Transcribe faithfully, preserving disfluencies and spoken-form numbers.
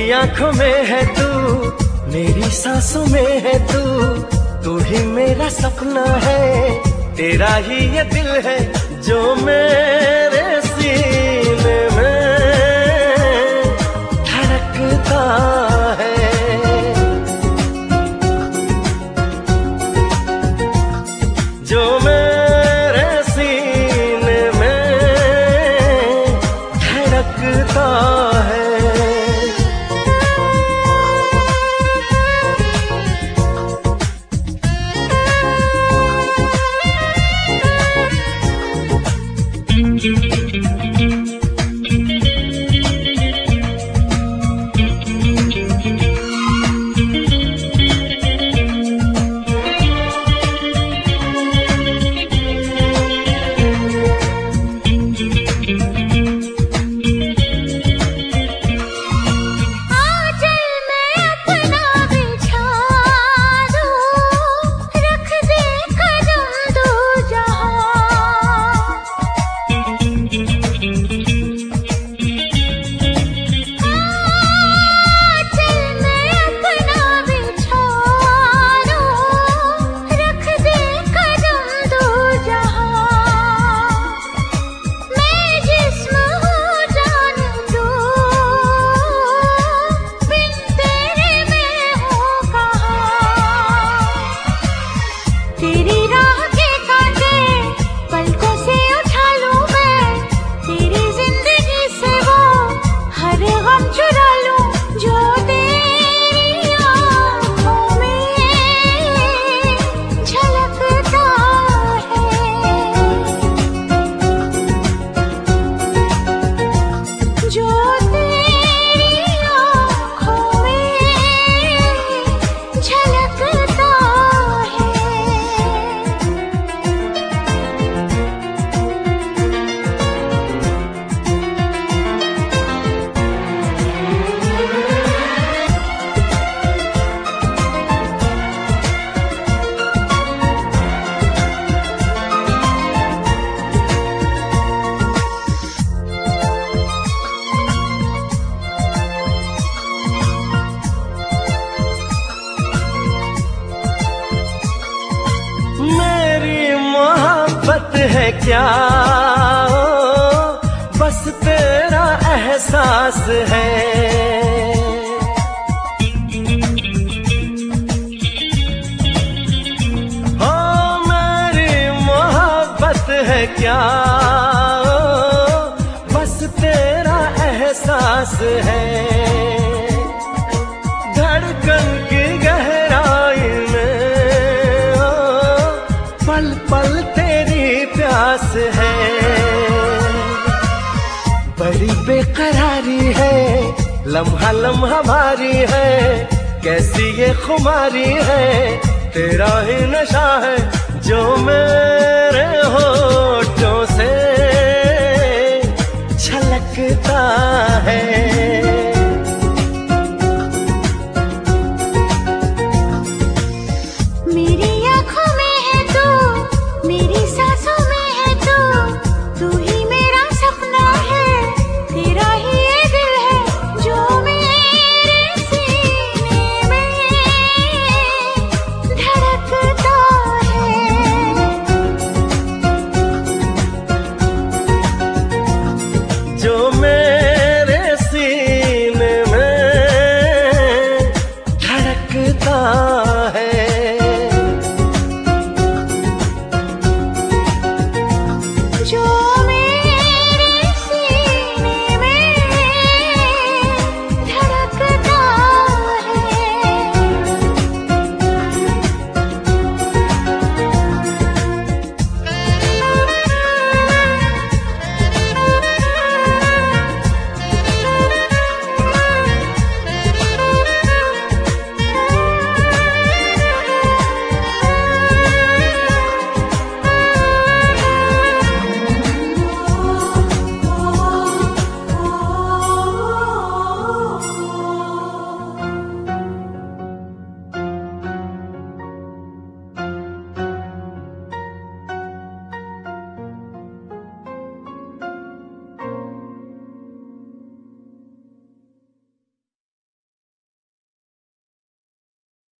मेरी आंखों में है तू, मेरी सांसों में है तू, तू ही मेरा सपना है, तेरा ही ये दिल है जो मेरे सीने में धड़कता है। जो मेरे सीने में धड़कता है। है क्या बस तेरा एहसास है, हो मेरी मोहब्बत है क्या बस तेरा एहसास है। धड़कन की गहराई में पल पल तेरी प्यास है। बड़ी बेकरारी है लम्हा लम्हा भारी है, कैसी ये खुमारी है तेरा ही नशा है जो मेरे होठों से छलकता है।